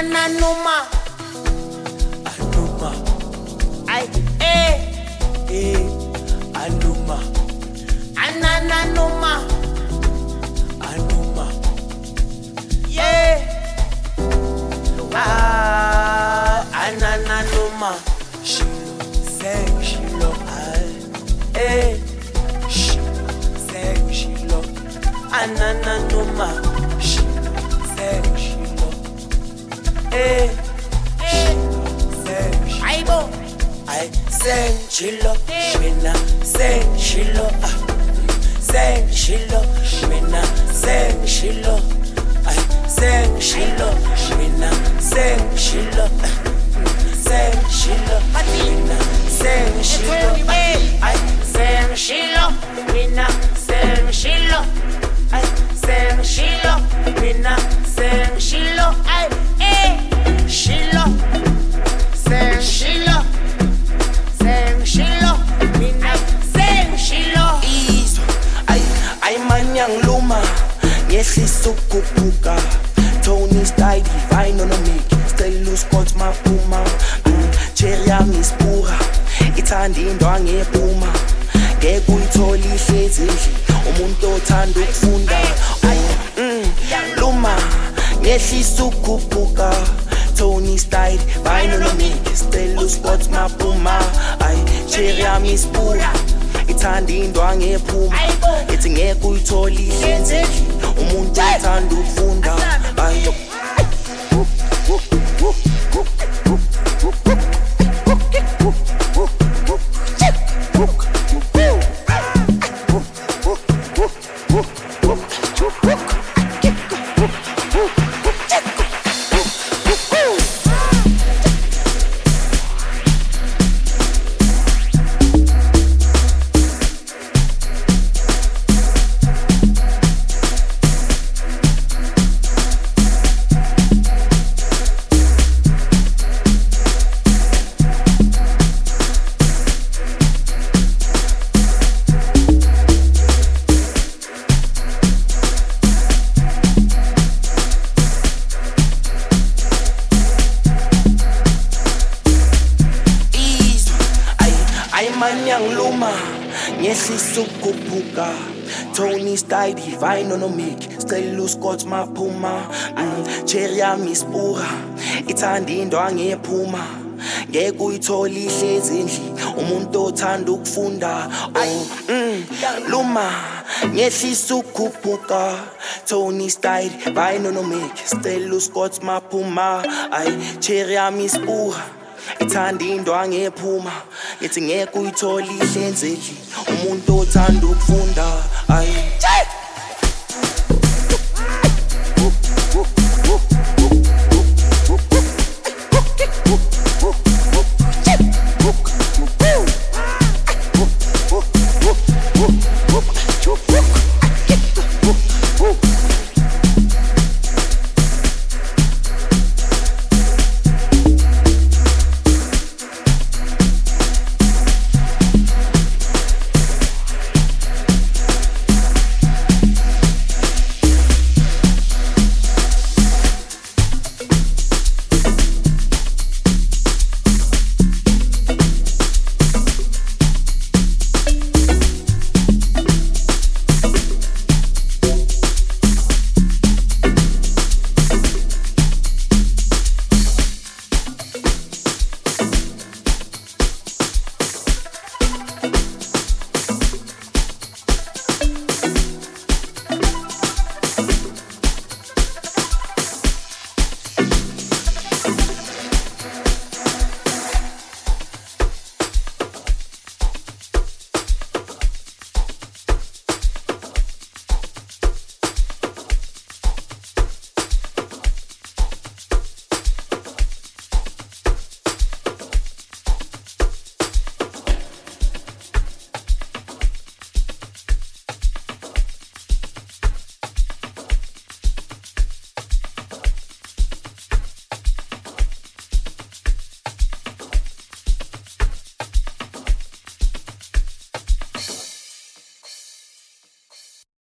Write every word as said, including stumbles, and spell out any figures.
Anana numa, anuma, ay eh eh, anuma, anana numa, anuma, yeah, ah, anana numa, shilo, sing shilo, ay eh, shilo, sing shilo, anana numa, shilo, sing shilo. Eh, eh, sing shilo, I sing shilo, shwina, sing shilo, sing shilo, shwina, sing shilo, I sing shilo, shwina, sing shilo, sing shilo, shwina, sing shilo, I sing shilo, shwina, sing shilo, I sing shilo, shwina, sing shilo, I eh. Shilo, sing Shilo, sing Shilo, mina sing Shilo. Izwa, ay, ay manyang luma, ngehlisa ukukhuphuka. Tony style, divine on a make, stay loose cause maphuma. Cherry yami isipura, ithanda indwangu ephuma. Ngeke uyithole ihlezi endlini, umuntu othanda ukufunda. Luma, ngehlisa ukukhuphuka. Tony style, vine on a make, stay loose, what's my puma? Ay, cherry yami isipura, ithanda indwangu ephuma. Ethi ngeke uyithole ihlezi endlini, umuntu othanda ukufunda. Ay, manyang luma, ngehlisa ukukhuphuka. Tony style, divine on a make, stay loose cause maphuma. Cherry yami isipura, ithanda indwangu ephuma. Ngeke uyithole ihlezi endlini, umuntu othanda ukufunda. Oh, luma, ngehlisa ukukhuphuka. Tony style, divine on a make, stay loose cause maphuma. Ay, cherry yami isipura, ithanda indwangu ephuma. Ethi ngeke uyithole ihlezi endlini, umuntu othanda ukufunda. Ay